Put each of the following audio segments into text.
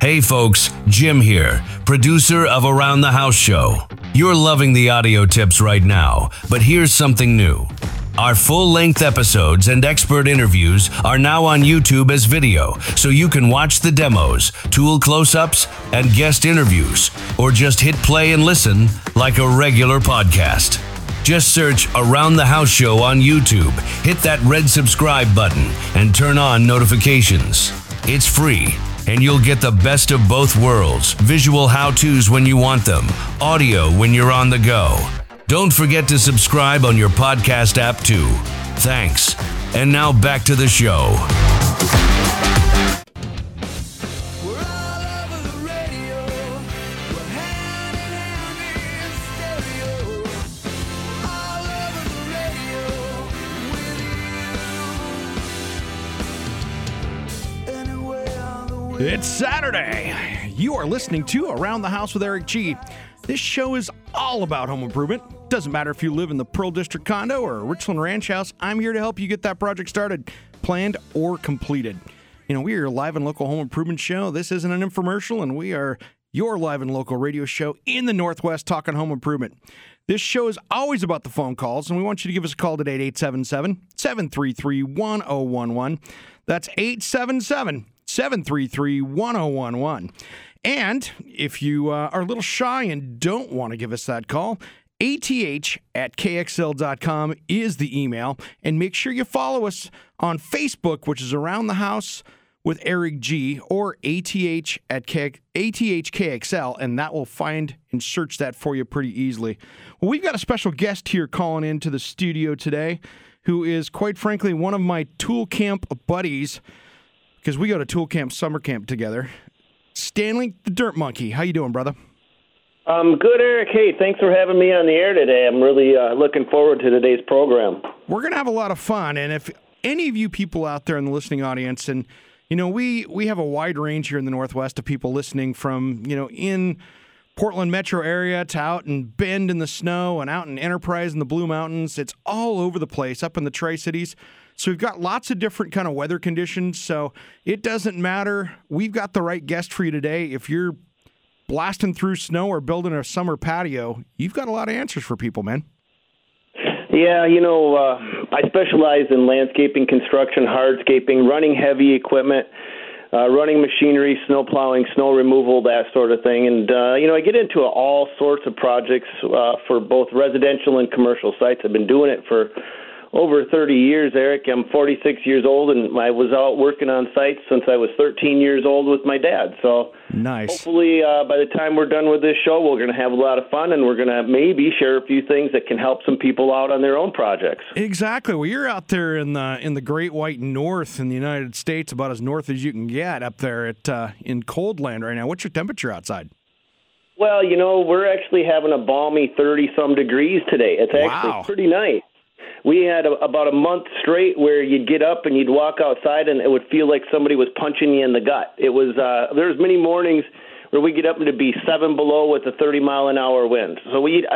Hey folks, Jim here, producer of Around the House Show. You're loving the audio tips right now, but here's something new. Our full-length episodes and expert interviews are now on YouTube as video, so you can watch the demos, tool close-ups, and guest interviews, or just hit play and listen like a regular podcast. Just search Around the House Show on YouTube, hit that red subscribe button, and turn on notifications. It's free, and you'll get the best of both worlds, visual how-tos when you want them, audio when you're on the go. Don't forget to subscribe on your podcast app too. Thanks. And now back to the show. It's Saturday. You are listening to Around the House with Eric G. This show is all about home improvement. Doesn't matter if you live in the Pearl District condo or a Richland Ranch house, I'm here to help you get that project started, planned, or completed. You know, we are your live and local home improvement show. This isn't an infomercial, and we are your live and local radio show in the Northwest talking home improvement. This show is always about the phone calls, and we want you to give us a call today at 877-733-1011. That's 877-733-1011. And if you are a little shy and don't want to give us that call, ath@kxl.com is the email. And make sure you follow us on Facebook, which is Around the House with Eric G, or ATHKXL, and that will find and search that for you pretty easily. Well, we've got a special guest here calling into the studio today who is, quite frankly, one of my tool camp buddies, because we go to tool camp, summer camp together. Stanley the Dirt Monkey. How you doing, brother? Good, Eric. Hey, thanks for having me on the air today. I'm really looking forward to today's program. We're going to have a lot of fun, and if any of you people out there in the listening audience, and, you know, we have a wide range here in the Northwest of people listening from, you know, in Portland metro area to out in Bend in the snow and out in Enterprise in the Blue Mountains. It's all over the place, up in the Tri-Cities. So we've got lots of different kind of weather conditions, so it doesn't matter. We've got the right guest for you today. If you're blasting through snow or building a summer patio, you've got a lot of answers for people, man. Yeah, you know, I specialize in landscaping, construction, hardscaping, running heavy equipment, running machinery, snow plowing, snow removal, that sort of thing. And, you know, I get into all sorts of projects for both residential and commercial sites. I've been doing it for over 30 years, Eric. I'm 46 years old, and I was out working on sites since I was 13 years old with my dad. So nice. Hopefully by the time we're done with this show, we're going to have a lot of fun, and we're going to maybe share a few things that can help some people out on their own projects. Exactly. Well, you're out there in the Great White North in the United States, about as north as you can get up there in cold land right now. What's your temperature outside? Well, you know, we're actually having a balmy 30-some degrees today. It's actually pretty nice. We had about a month straight where you'd get up and you'd walk outside and it would feel like somebody was punching you in the gut. It was there was many mornings where we get up to be 7 below with a 30-mile-an-hour wind. So we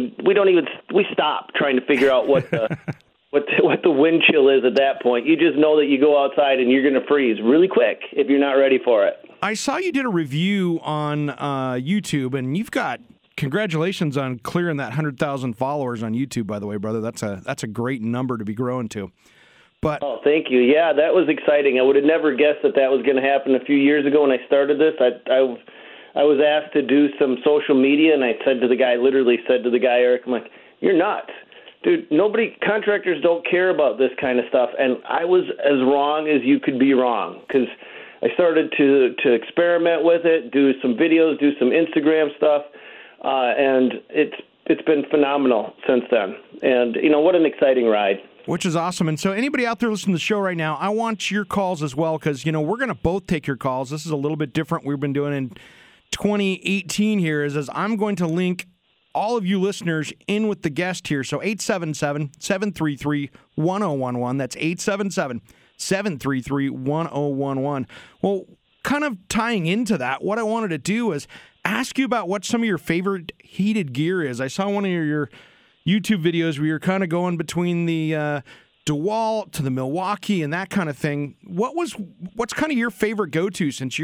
stop trying to figure out what the what the wind chill is at that point. You just know that you go outside and you're going to freeze really quick if you're not ready for it. I saw you did a review on YouTube, and you've got. Congratulations on clearing that 100,000 followers on YouTube, by the way, brother. That's a great number to be growing to. But thank you. Yeah, that was exciting. I would have never guessed that was going to happen a few years ago when I started this. I was asked to do some social media, and I literally said to the guy, Eric, I'm like, you're nuts. Dude, contractors don't care about this kind of stuff. And I was as wrong as you could be wrong, because I started to experiment with it, do some videos, do some Instagram stuff. And it's been phenomenal since then. And, you know, what an exciting ride. Which is awesome. And so anybody out there listening to the show right now, I want your calls as well, because, you know, we're going to both take your calls. This is a little bit different. We've been doing in 2018 here is as I'm going to link all of you listeners in with the guest here. So 877-733-1011. That's 877-733-1011. Well, kind of tying into that, what I wanted to do is ask you about what some of your favorite heated gear is. I saw one of your YouTube videos where you're kind of going between the DeWalt to the Milwaukee and that kind of thing. What's kind of your favorite go-to since you're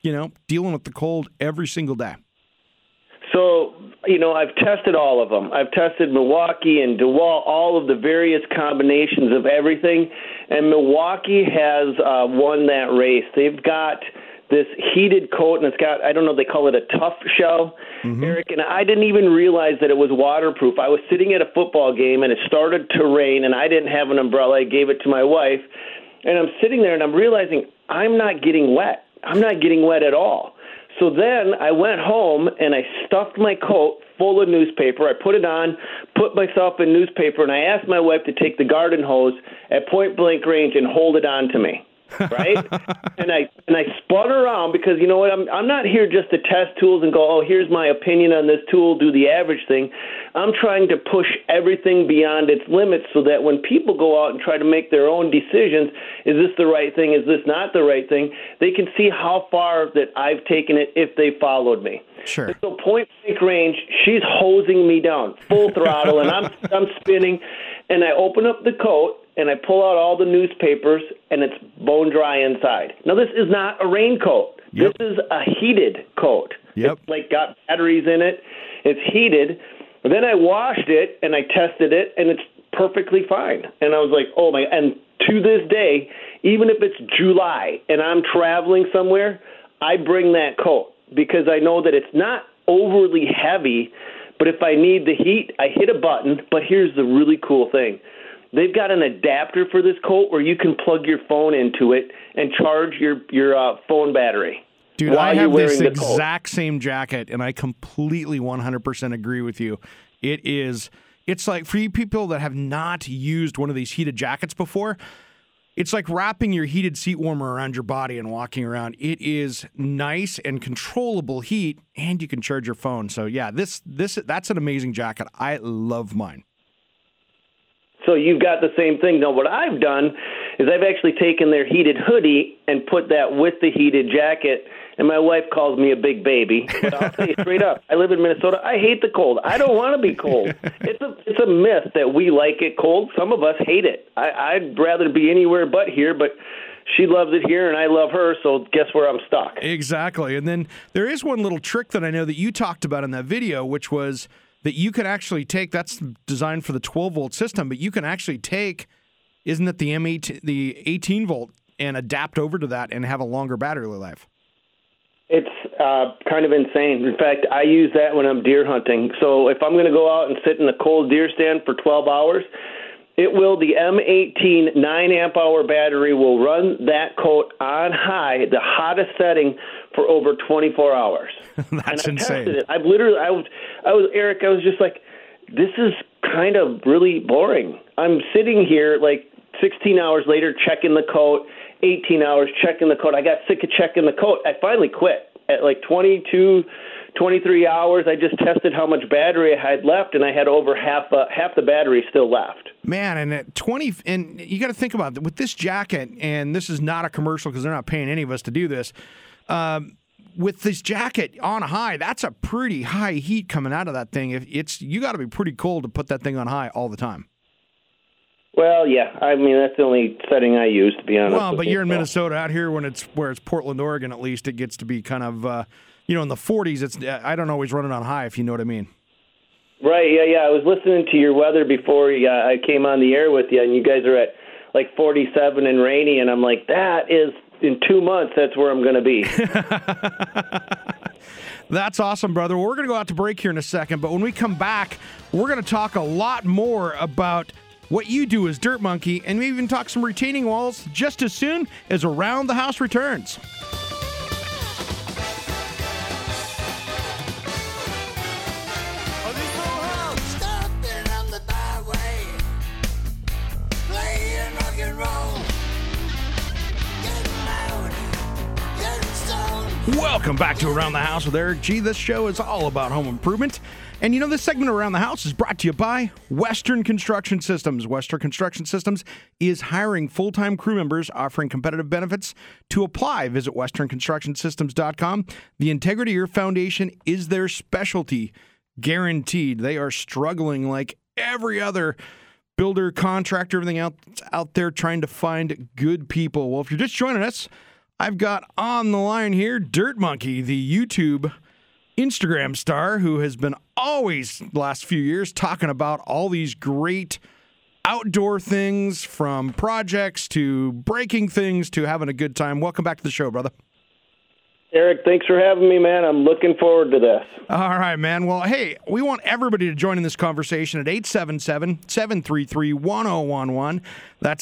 dealing with the cold every single day? So, I've tested all of them. I've tested Milwaukee and DeWalt, all of the various combinations of everything. And Milwaukee has won that race. They've got this heated coat, and it's got, I don't know, they call it a tough shell, Eric, and I didn't even realize that it was waterproof. I was sitting at a football game, and it started to rain, and I didn't have an umbrella. I gave it to my wife, and I'm sitting there, and I'm realizing I'm not getting wet. I'm not getting wet at all. So then I went home, and I stuffed my coat full of newspaper. I put it on, put myself in newspaper, and I asked my wife to take the garden hose at point-blank range and hold it on to me. Right? and I spun around because, you know what, I'm not here just to test tools and go, oh, here's my opinion on this tool, do the average thing. I'm trying to push everything beyond its limits so that when people go out and try to make their own decisions, is this the right thing, is this not the right thing, they can see how far that I've taken it if they followed me. Sure. And so point blank range, she's hosing me down full throttle, and I'm spinning, and I open up the coat, and I pull out all the newspapers, and it's bone dry inside. Now, this is not a raincoat. Yep. This is a heated coat. Yep. It's got batteries in it. It's heated. Then I washed it, and I tested it, and it's perfectly fine. And I was like, oh, my. And to this day, even if it's July and I'm traveling somewhere, I bring that coat because I know that it's not overly heavy, but if I need the heat, I hit a button. But here's the really cool thing. They've got an adapter for this coat where you can plug your phone into it and charge your phone battery. Dude, I have this exact same jacket, and I completely 100% agree with you. It's like for you people that have not used one of these heated jackets before, it's like wrapping your heated seat warmer around your body and walking around. It is nice and controllable heat, and you can charge your phone. So yeah, that's an amazing jacket. I love mine. So you've got the same thing. Now, what I've done is I've actually taken their heated hoodie and put that with the heated jacket, and my wife calls me a big baby. But I'll tell you straight up, I live in Minnesota. I hate the cold. I don't want to be cold. It's a myth that we like it cold. Some of us hate it. I'd rather be anywhere but here, but she loves it here, and I love her, so guess where I'm stuck. Exactly. And then there is one little trick that I know that you talked about in that video, which was that you can actually take, that's designed for the 12-volt system, but you can actually take, isn't it the M8, the 18-volt, and adapt over to that and have a longer battery life? It's kind of insane. In fact, I use that when I'm deer hunting. So if I'm going to go out and sit in a cold deer stand for 12 hours, the M18 9-amp-hour battery will run that coat on high, the hottest setting, for over 24 hours. That's insane. It. I was just like, this is kind of really boring. I'm sitting here like 16 hours later checking the coat, 18 hours checking the coat. I got sick of checking the coat. I finally quit. At like 22, 23 hours, I just tested how much battery I had left, and I had over half the battery still left. Man, and at 20, and you got to think about it, with this jacket, and this is not a commercial because they're not paying any of us to do this. With this jacket on high, that's a pretty high heat coming out of that thing. You got to be pretty cold to put that thing on high all the time. Well, yeah. I mean, that's the only setting I use, to be honest. Well, but you're in Minnesota. Out here, where it's Portland, Oregon, at least, it gets to be kind of, in the 40s. I don't always run it on high, if you know what I mean. Right. Yeah. I was listening to your weather before I came on the air with you, and you guys are at like 47 and rainy, and I'm like, that is. In 2 months, that's where I'm going to be. That's awesome, brother. Well, we're going to go out to break here in a second, but when we come back, we're going to talk a lot more about what you do as Dirt Monkey, and maybe even talk some retaining walls just as soon as Around the House returns. Welcome back to Around the House with Eric G. This show is all about home improvement. And this segment of Around the House is brought to you by Western Construction Systems. Western Construction Systems is hiring full-time crew members, offering competitive benefits. To apply, visit westernconstructionsystems.com. The integrity of your foundation is their specialty, guaranteed. They are struggling like every other builder, contractor, everything out there trying to find good people. Well, if you're just joining us, I've got on the line here Dirt Monkey, the YouTube Instagram star who has been always the last few years talking about all these great outdoor things, from projects to breaking things to having a good time. Welcome back to the show, brother. Eric, thanks for having me, man. I'm looking forward to this. All right, man. Well, hey, we want everybody to join in this conversation at 877-733-1011. That's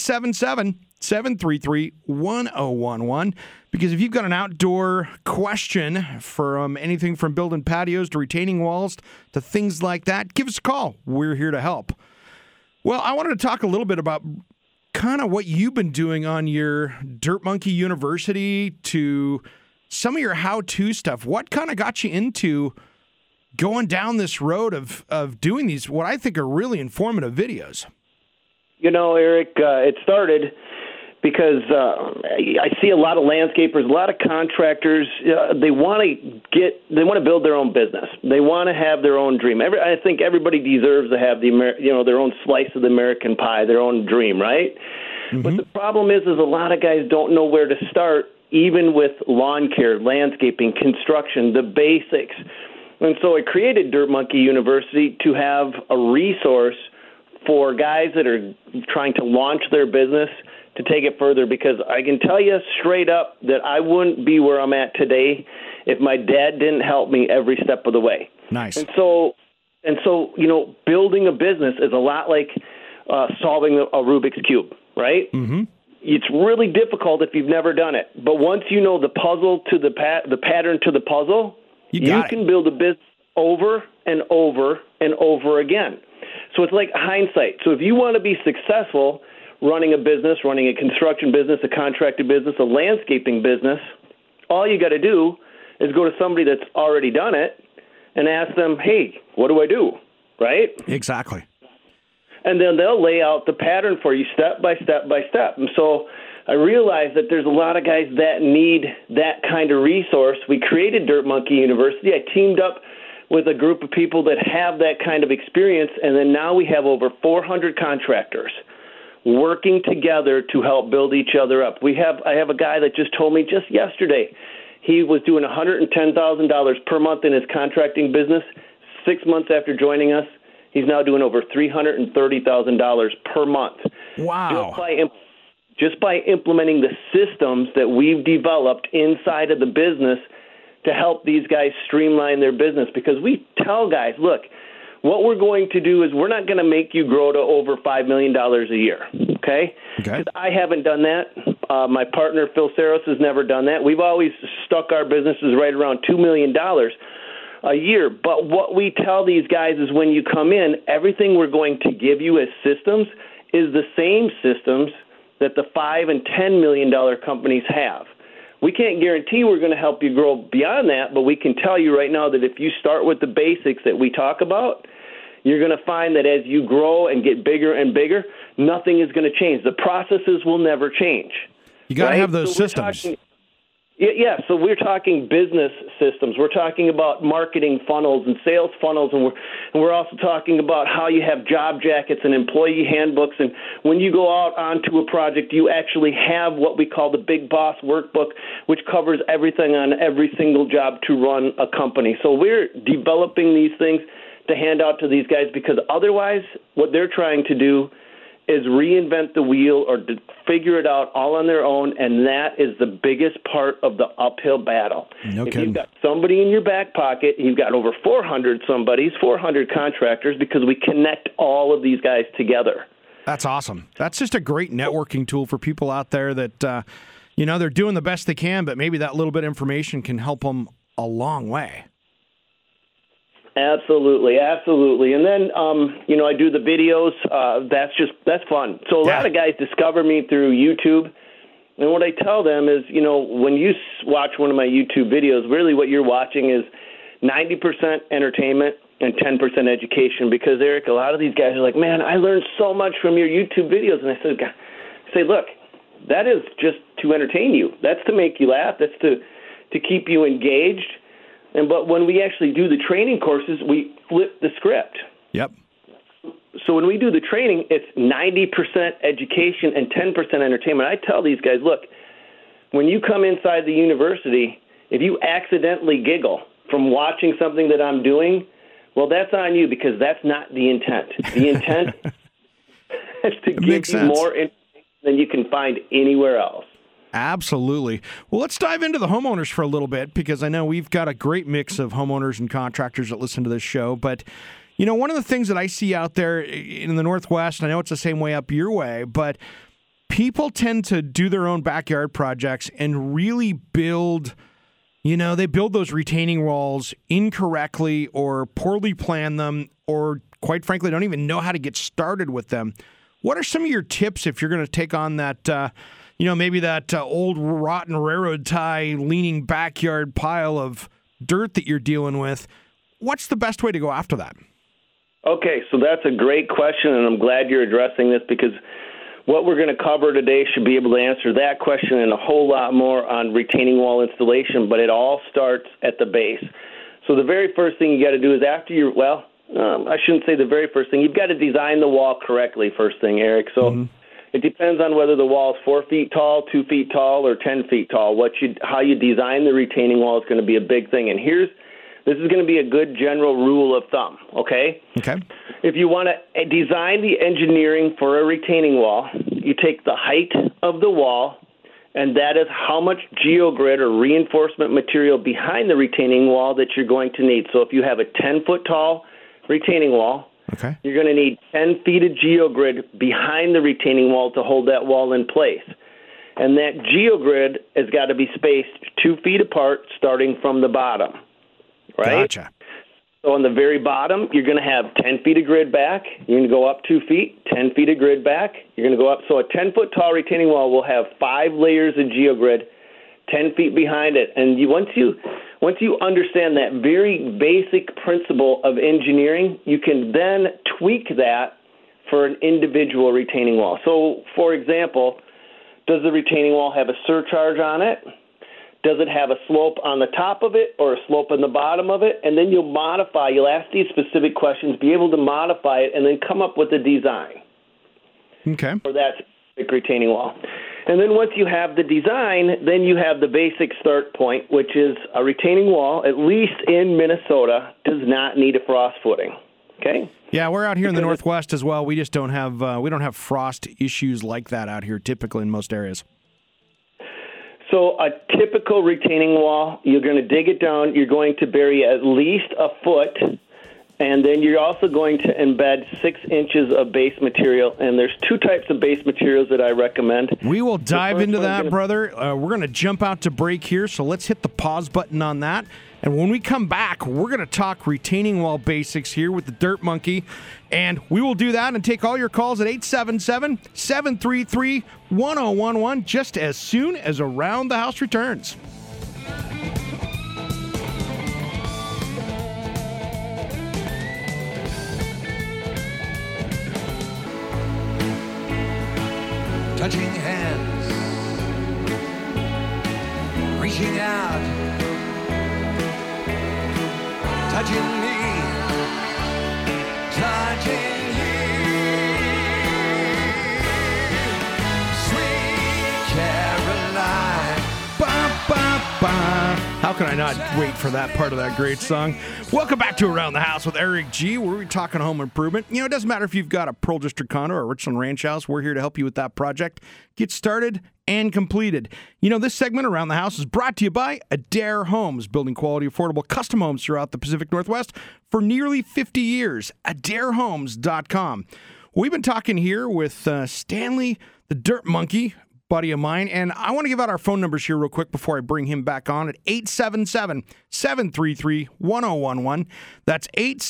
877-733-1011. Because if you've got an outdoor question, from anything from building patios to retaining walls to things like that, give us a call. We're here to help. Well, I wanted to talk a little bit about kind of what you've been doing on your Dirt Monkey University, to some of your how-to stuff. What kind of got you into going down this road of doing these, what I think are really informative videos? You know, Eric, it started because I see a lot of landscapers, a lot of contractors. They want to build their own business. They want to have their own dream. I think everybody deserves to have their own slice of the American pie, their own dream, right? Mm-hmm. But the problem is a lot of guys don't know where to start, even with lawn care, landscaping, construction, the basics. And so I created Dirt Monkey University to have a resource for guys that are trying to launch their business to take it further, because I can tell you straight up that I wouldn't be where I'm at today if my dad didn't help me every step of the way. Nice. And so, building a business is a lot like solving a Rubik's Cube, right? Mm-hmm. It's really difficult if you've never done it. But once you know the puzzle to the pattern to the puzzle, you can build a business over and over and over again. So it's like hindsight. So if you want to be successful running a business, running a construction business, a contracted business, a landscaping business, all you got to do is go to somebody that's already done it and ask them, hey, what do I do? Right? Exactly. And then they'll lay out the pattern for you step by step by step. And so I realized that there's a lot of guys that need that kind of resource. We created Dirt Monkey University. I teamed up with a group of people that have that kind of experience, and then now we have over 400 contractors working together to help build each other up. I have a guy that just told me just yesterday he was doing $110,000 per month in his contracting business. 6 months after joining us, he's now doing over $330,000 per month. Wow. Just by implementing the systems that we've developed inside of the business to help these guys streamline their business. Because we tell guys, look, what we're going to do is we're not going to make you grow to over $5 million a year, okay? Because I haven't done that. My partner, Phil Saros, has never done that. We've always stuck our businesses right around $2 million a year. But what we tell these guys is when you come in, everything we're going to give you as systems is the same systems that the $5 and $10 million companies have. We can't guarantee we're going to help you grow beyond that, but we can tell you right now that if you start with the basics that we talk about, you're going to find that as you grow and get bigger and bigger, nothing is going to change. The processes will never change. You got to have those systems. So we're talking business systems. We're talking about marketing funnels and sales funnels, and we're also talking about how you have job jackets and employee handbooks. And when you go out onto a project, you actually have what we call the Big Boss Workbook, which covers everything on every single job to run a company. So we're developing these things to hand out to these guys, because otherwise what they're trying to do is reinvent the wheel or to figure it out all on their own, and that is the biggest part of the uphill battle. No if kidding. You've got somebody in your back pocket, you've got over 400 contractors, because we connect all of these guys together. That's awesome. That's just a great networking tool for people out there that, they're doing the best they can, but maybe that little bit of information can help them a long way. Absolutely. And then, I do the videos. That's fun. So a lot of guys discover me through YouTube. And what I tell them is, when you watch one of my YouTube videos, really what you're watching is 90% entertainment and 10% education. Because, Eric, a lot of these guys are like, man, I learned so much from your YouTube videos. And I say, look, that is just to entertain you. That's to make you laugh. That's to keep you engaged. But when we actually do the training courses, we flip the script. Yep. So when we do the training, it's 90% education and 10% entertainment. I tell these guys, look, when you come inside the university, if you accidentally giggle from watching something that I'm doing, well, that's on you because that's not the intent. The intent is to give you more information than you can find anywhere else. Absolutely. Well, let's dive into the homeowners for a little bit because I know we've got a great mix of homeowners and contractors that listen to this show. But, one of the things that I see out there in the Northwest, I know it's the same way up your way, but people tend to do their own backyard projects and really build, they build those retaining walls incorrectly or poorly plan them or, quite frankly, don't even know how to get started with them. What are some of your tips if you're going to take on that, maybe that old rotten railroad tie leaning backyard pile of dirt that you're dealing with? What's the best way to go after that? Okay, so that's a great question, and I'm glad you're addressing this because what we're going to cover today should be able to answer that question and a whole lot more on retaining wall installation, but it all starts at the base. So the very first thing you got to do is after I shouldn't say the very first thing. You've got to design the wall correctly first thing, Eric. So It depends on whether the wall is 4 feet tall, 2 feet tall, or 10 feet tall. How you design the retaining wall is going to be a big thing. And this is going to be a good general rule of thumb, okay? Okay. If you want to design the engineering for a retaining wall, you take the height of the wall, and that is how much geogrid or reinforcement material behind the retaining wall that you're going to need. So if you have a 10-foot tall retaining wall, okay, you're going to need 10 feet of geogrid behind the retaining wall to hold that wall in place. And that geogrid has got to be spaced 2 feet apart starting from the bottom, right? Gotcha. So on the very bottom, you're going to have 10 feet of grid back. You're going to go up 2 feet, 10 feet of grid back. You're going to go up. So a 10-foot tall retaining wall will have 5 layers of geogrid, 10 feet behind it. And once you understand that very basic principle of engineering, you can then tweak that for an individual retaining wall. So, for example, does the retaining wall have a surcharge on it? Does it have a slope on the top of it or a slope on the bottom of it? And then you'll ask these specific questions, be able to modify it, and then come up with a design for that specific retaining wall. And then once you have the design, then you have the basic start point, which is a retaining wall, at least in Minnesota, does not need a frost footing. Okay? Yeah, we're out here in the Northwest as well. We just don't have frost issues like that out here typically in most areas. So a typical retaining wall, you're going to dig it down. You're going to bury at least a foot, and then you're also going to embed 6 inches of base material. And there's 2 types of base materials that I recommend. We will dive into that, brother. We're going to jump out to break here, so let's hit the pause button on that. And when we come back, we're going to talk retaining wall basics here with the Dirt Monkey. And we will do that and take all your calls at 877-733-1011 just as soon as Around the House returns. Touching hands, reaching out, touching me, touching you, sweet Caroline. Ba, ba, ba. How can I not wait for that part of that great song? Welcome back to Around the House with Eric G., where we're talking home improvement. It doesn't matter if you've got a Pearl District condo or a Richland Ranch house. We're here to help you with that project. Get started and completed. This segment Around the House is brought to you by Adair Homes, building quality, affordable custom homes throughout the Pacific Northwest for nearly 50 years. AdairHomes.com. We've been talking here with Stanley, the Dirt Monkey, buddy of mine, and I want to give out our phone numbers here real quick before I bring him back on at 877-733-1011. That's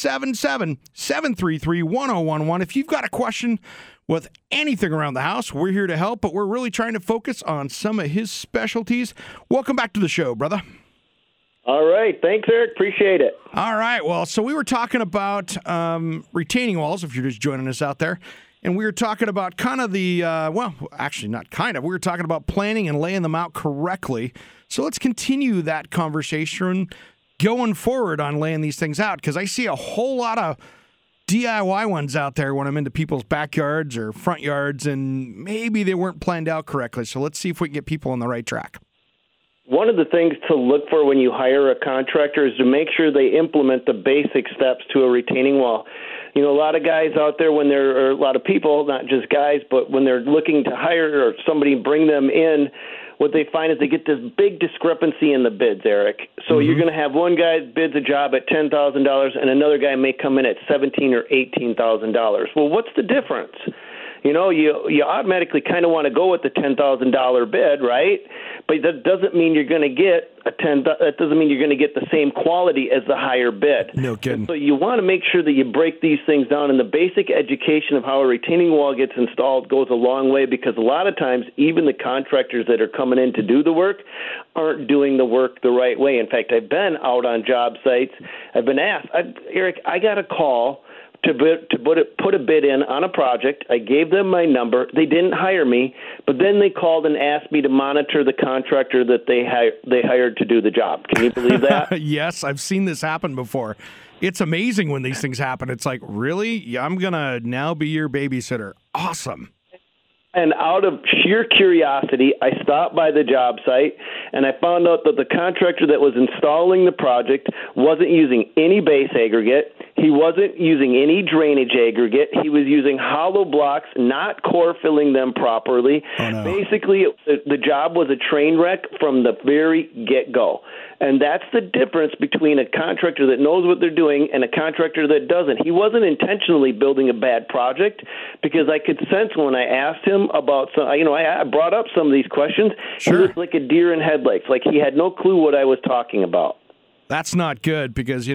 877-733-1011. If you've got a question with anything around the house, we're here to help, but we're really trying to focus on some of his specialties. Welcome back to the show, brother. All right. Thanks, Eric. Appreciate it. All right. Well, so we were talking about retaining walls, if you're just joining us out there. And we were talking about kind of the, actually not kind of, we were talking about planning and laying them out correctly. So let's continue that conversation going forward on laying these things out, because I see a whole lot of DIY ones out there when I'm into people's backyards or front yards, and maybe they weren't planned out correctly. So let's see if we can get people on the right track. One of the things to look for when you hire a contractor is to make sure they implement the basic steps to a retaining wall. You know, a lot of guys out there or a lot of people, not just guys, but when they're looking to hire or somebody bring them in, what they find is they get this big discrepancy in the bids, Eric. So you're going to have one guy bids a job at $10,000 and another guy may come in at $17,000 or $18,000. Well, what's the difference? You know, you automatically kind of want to go with the $10,000 bid, right? But that doesn't mean you're going to get that doesn't mean you're going to get the same quality as the higher bid. No kidding. And so you want to make sure that you break these things down, and the basic education of how a retaining wall gets installed goes a long way, because a lot of times even the contractors that are coming in to do the work aren't doing the work the right way. In fact, I've been out on job sites. I've been asked, Eric, I got a call to put a bid in on a project. I gave them my number. They didn't hire me, but then they called and asked me to monitor the contractor that they hired to do the job. Can you believe that? Yes, I've seen this happen before. It's amazing when these things happen. It's like, really? Yeah, I'm going to now be your babysitter. Awesome. And out of sheer curiosity, I stopped by the job site, and I found out that the contractor that was installing the project wasn't using any base aggregate. He wasn't using any drainage aggregate. He was using hollow blocks, not core filling them properly. Oh, no. Basically, the job was a train wreck from the very get-go. And that's the difference between a contractor that knows what they're doing and a contractor that doesn't. He wasn't intentionally building a bad project, because I could sense when I asked him about some, I brought up some of these questions. Sure. He was like a deer in headlights, like he had no clue what I was talking about. That's not good, because,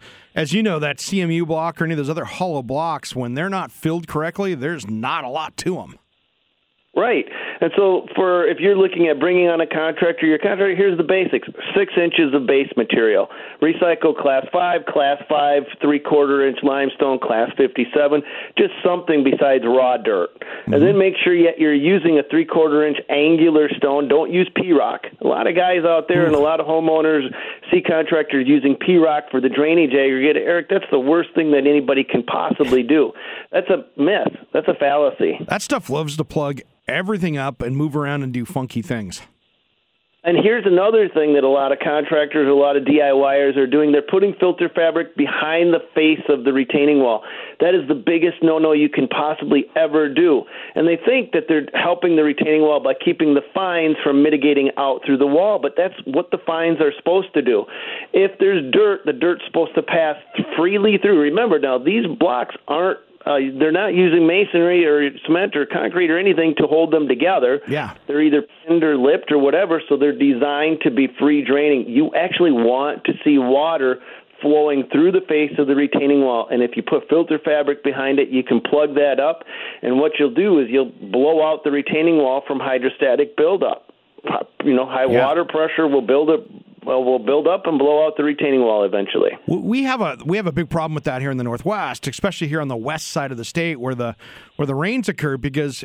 as you know, that CMU block or any of those other hollow blocks, when they're not filled correctly, there's not a lot to them. Right. And so if you're looking at bringing on a contractor, here's the basics. 6 inches of base material. Recycle Class 5, Class 5, 3/4 inch limestone, Class 57, just something besides raw dirt. Mm-hmm. And then make sure you're using a 3/4 inch angular stone. Don't use P-rock. A lot of guys out there and a lot of homeowners see contractors using P-rock for the drainage aggregate. Eric, that's the worst thing that anybody can possibly do. That's a myth. That's a fallacy. That stuff loves to plug everything up and move around and do funky things. And here's another thing that a lot of contractors, a lot of DIYers are doing. They're putting filter fabric behind the face of the retaining wall. That is the biggest no-no you can possibly ever do. And they think that they're helping the retaining wall by keeping the fines from mitigating out through the wall, but that's what the fines are supposed to do. If there's dirt, the dirt's supposed to pass freely through. Remember now, these blocks aren't they're not using masonry or cement or concrete or anything to hold them together. Yeah. They're either pinned or lipped or whatever, so they're designed to be free draining. You actually want to see water flowing through the face of the retaining wall, and if you put filter fabric behind it, you can plug that up, and what you'll do is you'll blow out the retaining wall from hydrostatic buildup. High water pressure will build up and blow out the retaining wall eventually. We have a big problem with that here in the Northwest, especially here on the west side of the state where the rains occur. Because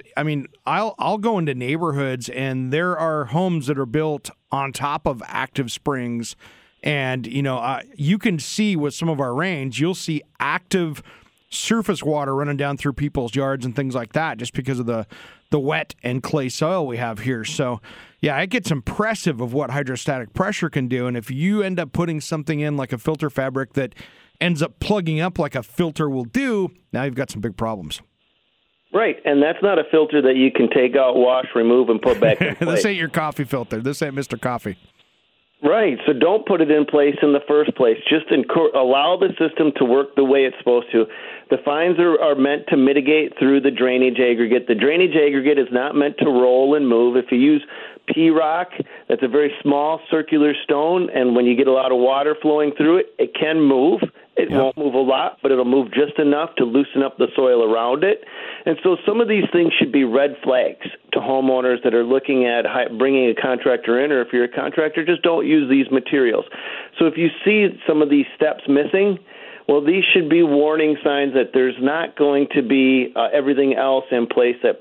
I'll go into neighborhoods and there are homes that are built on top of active springs, and you can see with some of our rains, you'll see active surface water running down through people's yards and things like that, just because of the wet and clay soil we have here. So, yeah, it gets impressive of what hydrostatic pressure can do. And if you end up putting something in like a filter fabric that ends up plugging up like a filter will do, now you've got some big problems. Right, and that's not a filter that you can take out, wash, remove, and put back in place. This ain't your coffee filter. This ain't Mr. Coffee. Right, so don't put it in place in the first place. Just allow the system to work the way it's supposed to. The fines are meant to mitigate through the drainage aggregate. The drainage aggregate is not meant to roll and move. If you use P-rock, that's a very small circular stone, and when you get a lot of water flowing through it, it can move. It won't move a lot, but it'll move just enough to loosen up the soil around it. And so some of these things should be red flags to homeowners that are looking at bringing a contractor in, or if you're a contractor, just don't use these materials. So if you see some of these steps missing, well, these should be warning signs that there's not going to be everything else in place that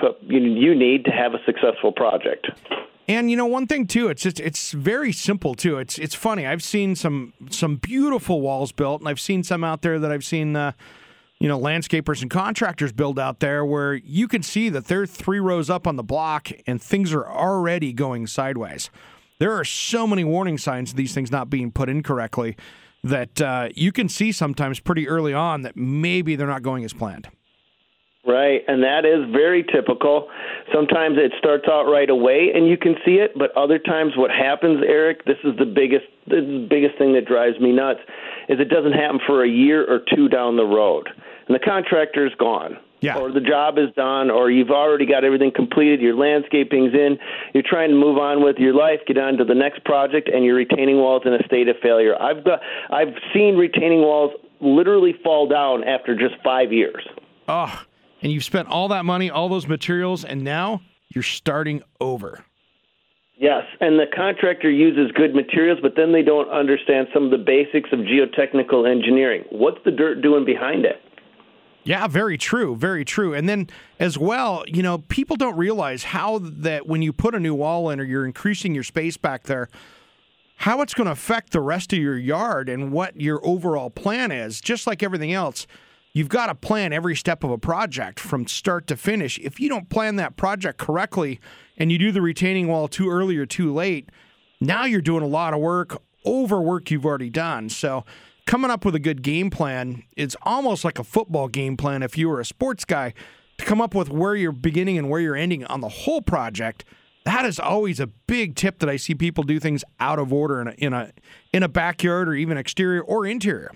you need to have a successful project. And one thing too, it's very simple too. It's funny. I've seen some beautiful walls built, and I've seen some out there that I've seen landscapers and contractors build out there, where you can see that they're 3 rows up on the block and things are already going sideways. there are so many warning signs of these things not being put in correctly that you can see sometimes pretty early on that maybe they're not going as planned. Right, and that is very typical. Sometimes it starts out right away and you can see it, but other times what happens, Eric, this is the biggest thing that drives me nuts, is it doesn't happen for a year or two down the road. And the contractor's gone. Yeah. Or the job is done, or you've already got everything completed, your landscaping's in, you're trying to move on with your life, get on to the next project, and your retaining wall's in a state of failure. I've seen retaining walls literally fall down after just 5 years. Oh, and you've spent all that money, all those materials, and now you're starting over. Yes, and the contractor uses good materials, but then they don't understand some of the basics of geotechnical engineering. What's the dirt doing behind it? Yeah, very true, very true. And then as well, people don't realize how that when you put a new wall in or you're increasing your space back there, how it's going to affect the rest of your yard and what your overall plan is. Just like everything else, you've got to plan every step of a project from start to finish. If you don't plan that project correctly and you do the retaining wall too early or too late, now you're doing a lot of work over work you've already done. So coming up with a good game plan is almost like a football game plan if you were a sports guy, to come up with where you're beginning and where you're ending on the whole project. That is always a big tip that I see people do things out of order in a backyard or even exterior or interior.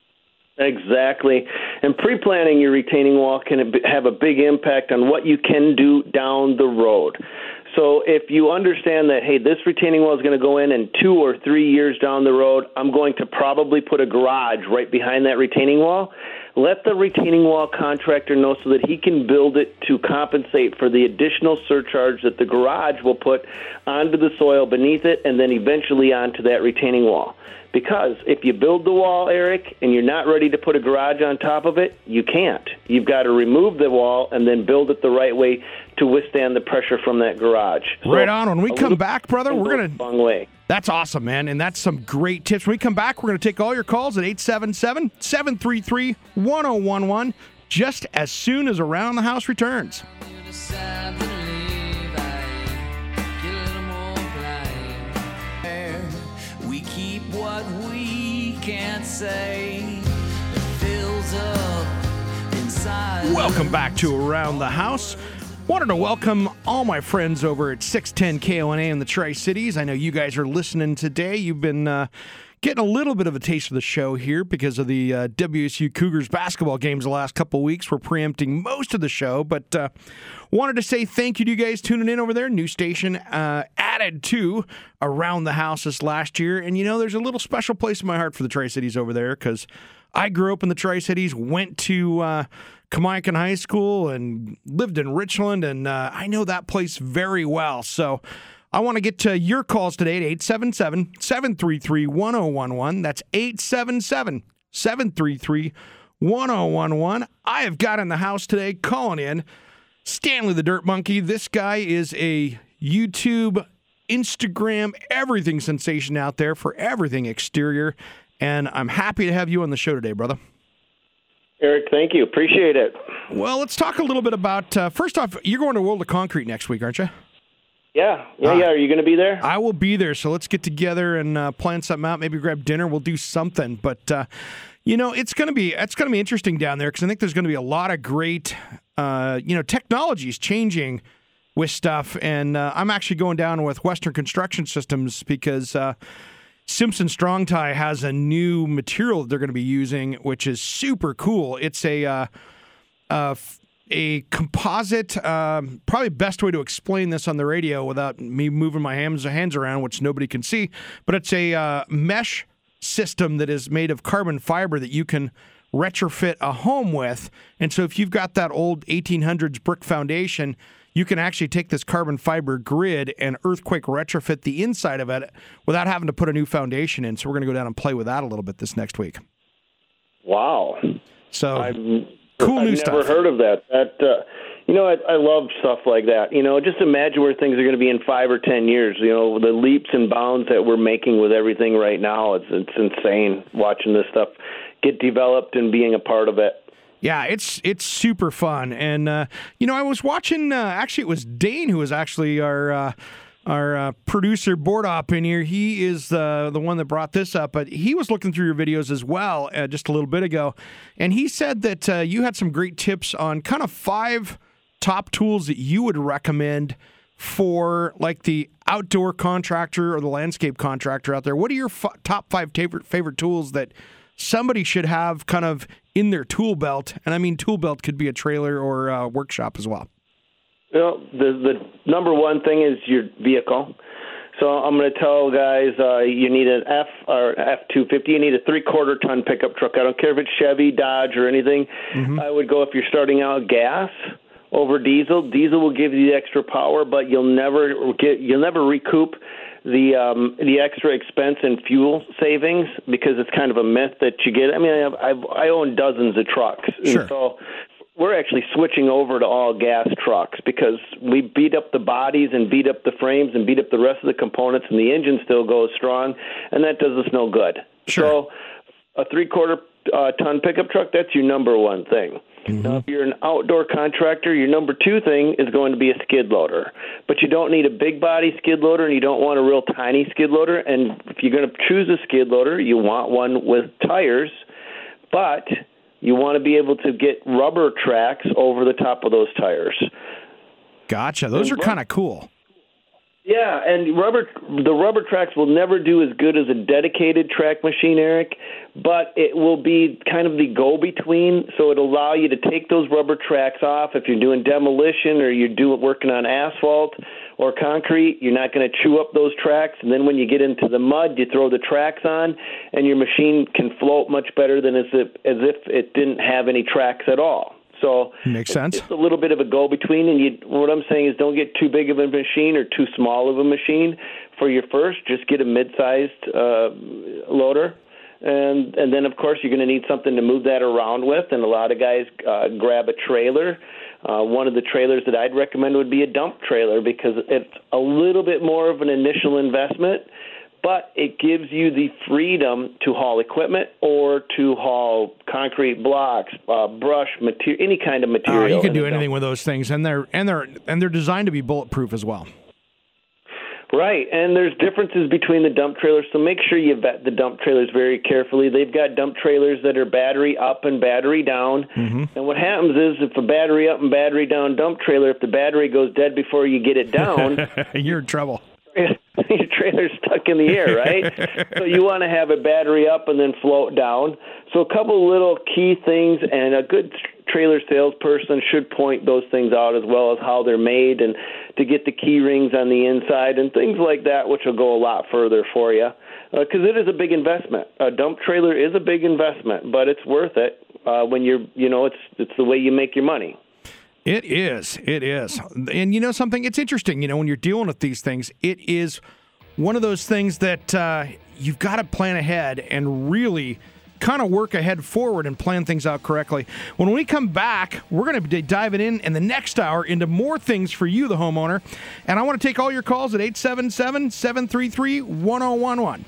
Exactly. And pre-planning your retaining wall can have a big impact on what you can do down the road. So if you understand that, hey, this retaining wall is going to go in 2 or 3 years down the road, I'm going to probably put a garage right behind that retaining wall, let the retaining wall contractor know so that he can build it to compensate for the additional surcharge that the garage will put onto the soil beneath it and then eventually onto that retaining wall. Because if you build the wall, Eric, and you're not ready to put a garage on top of it, you can't. You've got to remove the wall and then build it the right way to withstand the pressure from that garage. Right on. When we come back, brother, we're going to... Long way. That's awesome, man, and that's some great tips. When we come back, we're going to take all your calls at 877-733-1011 just as soon as Around the House returns. We keep what we can't say. It fills up inside. Welcome back to Around the House. Wanted to welcome all my friends over at 610 KONA in the Tri-Cities. I know you guys are listening today. You've been getting a little bit of a taste of the show here because of the WSU Cougars basketball games the last couple of weeks. We're preempting most of the show, but wanted to say thank you to you guys tuning in over there. New station added to Around the House this last year. And, there's a little special place in my heart for the Tri-Cities over there because I grew up in the Tri-Cities, went to Kamiakin High School and lived in Richland, and I know that place very well. So I want to get to your calls today at 877-733-1011. That's 877-733-1011. I have got in the house today calling in Stanley the Dirt Monkey. This guy is a YouTube, Instagram, everything sensation out there for everything exterior, and I'm happy to have you on the show today, brother. Eric, thank you. Appreciate it. Well, let's talk a little bit about, first off, you're going to World of Concrete next week, aren't you? Yeah. Are you going to be there? I will be there, so let's get together and plan something out, maybe grab dinner. We'll do something. But, it's going to be interesting down there because I think there's going to be a lot of great, technology is changing with stuff. And I'm actually going down with Western Construction Systems because Simpson Strong Tie has a new material that they're going to be using, which is super cool. It's a composite, probably best way to explain this on the radio without me moving my hands around, which nobody can see, but it's a mesh system that is made of carbon fiber that you can retrofit a home with. And so if you've got that old 1800s brick foundation, you can actually take this carbon fiber grid and earthquake retrofit the inside of it without having to put a new foundation in. So we're going to go down and play with that a little bit this next week. Wow. So cool new stuff. I've never stuff. heard of that. I love stuff like that. Just imagine where things are going to be in 5 or 10 years. The leaps and bounds that we're making with everything right now. It's insane watching this stuff get developed and being a part of it. Yeah, it's super fun. And, I was watching, actually it was Dane who was actually our our producer Board Op in here, he is the one that brought this up, but he was looking through your videos as well just a little bit ago, and he said that you had some great tips on kind of 5 top tools that you would recommend for like the outdoor contractor or the landscape contractor out there. What are your top 5 favorite tools that somebody should have kind of in their tool belt? And I mean, tool belt could be a trailer or a workshop as well. Well, the number one thing is your vehicle. So I'm going to tell guys you need an F or F-250. You need a 3/4 ton pickup truck. I don't care if it's Chevy, Dodge, or anything. Mm-hmm. I would go if you're starting out gas over diesel. Diesel will give you the extra power, but you'll never recoup the extra expense and fuel savings because it's kind of a myth that you get. I mean, I own dozens of trucks, sure. And so we're actually switching over to all gas trucks because we beat up the bodies and beat up the frames and beat up the rest of the components, and the engine still goes strong, and that does us no good. Sure. So a 3/4 ton pickup truck, that's your number one thing. Mm-hmm. Now, if you're an outdoor contractor, your number 2 thing is going to be a skid loader. But you don't need a big body skid loader, and you don't want a real tiny skid loader. And if you're going to choose a skid loader, you want one with tires, but you want to be able to get rubber tracks over the top of those tires. Gotcha. Those are kind of cool. Yeah, and the rubber tracks will never do as good as a dedicated track machine, Eric, but it will be kind of the go-between, so it'll allow you to take those rubber tracks off. If you're doing demolition or you're working on asphalt or concrete, you're not going to chew up those tracks, and then when you get into the mud, you throw the tracks on, and your machine can float much better than as if it didn't have any tracks at all. So makes sense. It's a little bit of a go-between, and what I'm saying is don't get too big of a machine or too small of a machine for your first. Just get a mid-sized loader, and then, of course, you're going to need something to move that around with, and a lot of guys grab a trailer. One of the trailers that I'd recommend would be a dump trailer because it's a little bit more of an initial investment, but it gives you the freedom to haul equipment or to haul concrete blocks, brush, material, any kind of material. You can do anything with those things, and they're designed to be bulletproof as well. Right, and there's differences between the dump trailers, so make sure you vet the dump trailers very carefully. They've got dump trailers that are battery up and battery down, mm-hmm. And what happens is if a battery up and battery down dump trailer, if the battery goes dead before you get it down, you're in trouble. Your trailer's stuck in the air, right? So you want to have a battery up and then float down. So a couple little key things, and a good trailer salesperson should point those things out as well as how they're made and to get the key rings on the inside and things like that, which will go a lot further for you because it is a big investment. A dump trailer is a big investment, but it's worth it when it's the way you make your money. It is. And you know something? It's interesting, when you're dealing with these things, it is one of those things that you've got to plan ahead and really kind of work ahead forward and plan things out correctly. When we come back, we're going to be diving in the next hour into more things for you, the homeowner. And I want to take all your calls at 877-733-1011.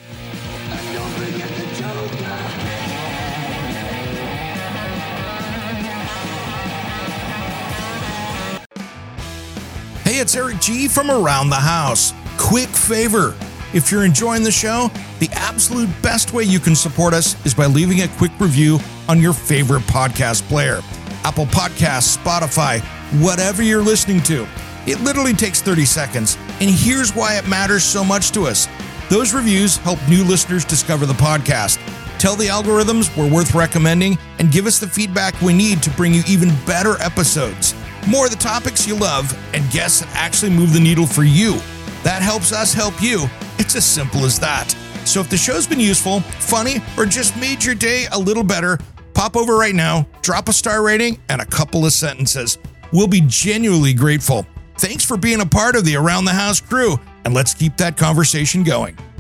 Hey, it's Eric G. from Around the House. Quick favor. If you're enjoying the show, the absolute best way you can support us is by leaving a quick review on your favorite podcast player. Apple Podcasts, Spotify, whatever you're listening to. It literally takes 30 seconds, and here's why it matters so much to us. Those reviews help new listeners discover the podcast. Tell the algorithms we're worth recommending, and give us the feedback we need to bring you even better episodes. More of the topics you love, and guests that actually move the needle for you. That helps us help you. It's as simple as that. So if the show's been useful, funny, or just made your day a little better, pop over right now, drop a star rating, and a couple of sentences. We'll be genuinely grateful. Thanks for being a part of the Around the House crew, and let's keep that conversation going.